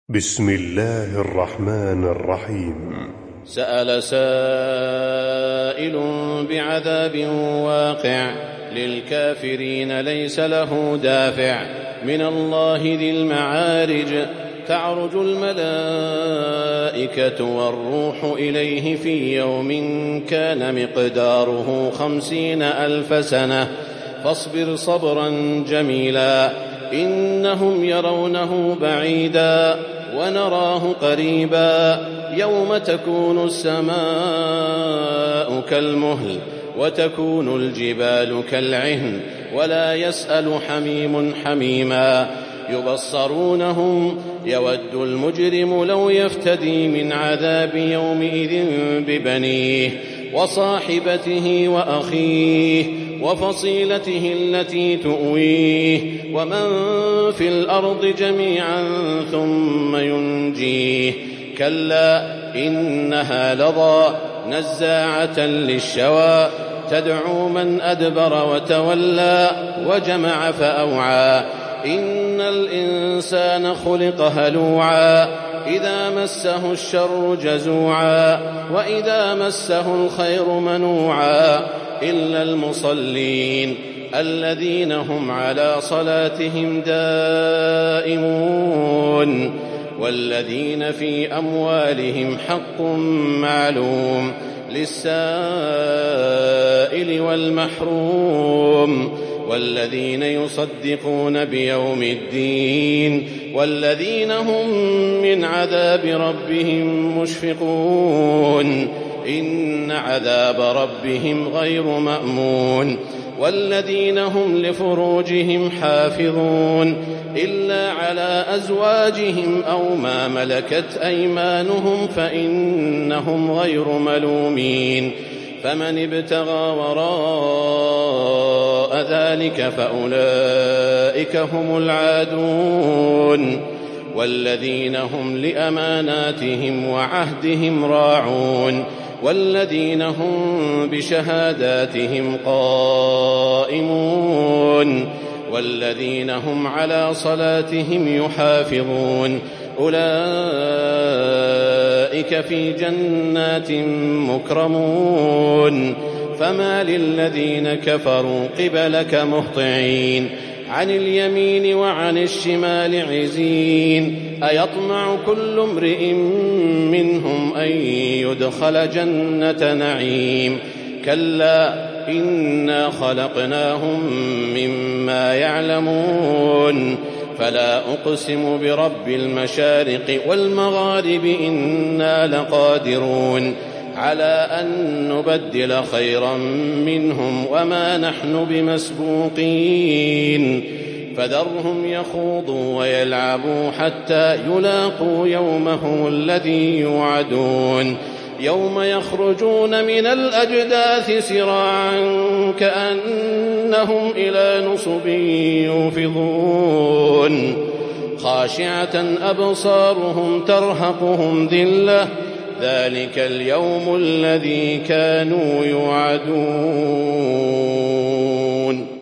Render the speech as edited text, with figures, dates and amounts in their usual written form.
بسم الله الرحمن الرحيم. سأل سائل بعذاب واقع للكافرين ليس له دافع من الله ذي المعارج تعرج الملائكة والروح إليه في يوم كان مقداره 50,000 سنة فاصبر صبرا جميلا إنهم يرونه بعيدا ونراه قريبا يوم تكون السماء كالمهل وتكون الجبال كالعهن ولا يسأل حميم حميما يبصرونهم يود المجرم لو يفتدي من عذاب يومئذ ببنيه وصاحبته وأخيه وفصيلته التي تؤويه ومن في الأرض جميعا ثم ينجيه كلا إنها لظى نزاعة للشوى تدعو من أدبر وتولى وجمع فأوعى إن الإنسان خلق هلوعا إذا مسه الشر جزوعا وإذا مسه الخير منوعا إلا المصلين الذين هم على صلاتهم دائمون والذين في أموالهم حق معلوم للسائل والمحروم والذين يصدقون بيوم الدين والذين هم من عذاب ربهم مشفقون إن عذاب ربهم غير مأمون والذين هم لفروجهم حافظون إلا على أزواجهم أو ما ملكت أيمانهم فإنهم غير ملومين فمن ابتغى وراء ذلك فأولئك هم العادون والذين هم لأماناتهم وعهدهم راعون والذين هم بشهاداتهم قائمون والذين هم على صلاتهم يحافظون أولئك في جنات مكرمون فما للذين كفروا قبلك مهطعين عن اليمين وعن الشمال عزين أيطمع كل امرئ منهم أن يدخل جنة نعيم كلا إنا خلقناهم مما يعلمون فلا أقسم برب المشارق والمغارب إنا لقادرون على أن نبدل خيرا منهم وما نحن بمسبوقين فذرهم يخوضوا ويلعبوا حتى يلاقوا يومهم الذي يوعدون يوم يخرجون من الأجداث سراعا كأنهم إلى نصب يوفضون خاشعة أبصارهم ترهقهم ذلة ذلك اليوم الذي كانوا يوعدون.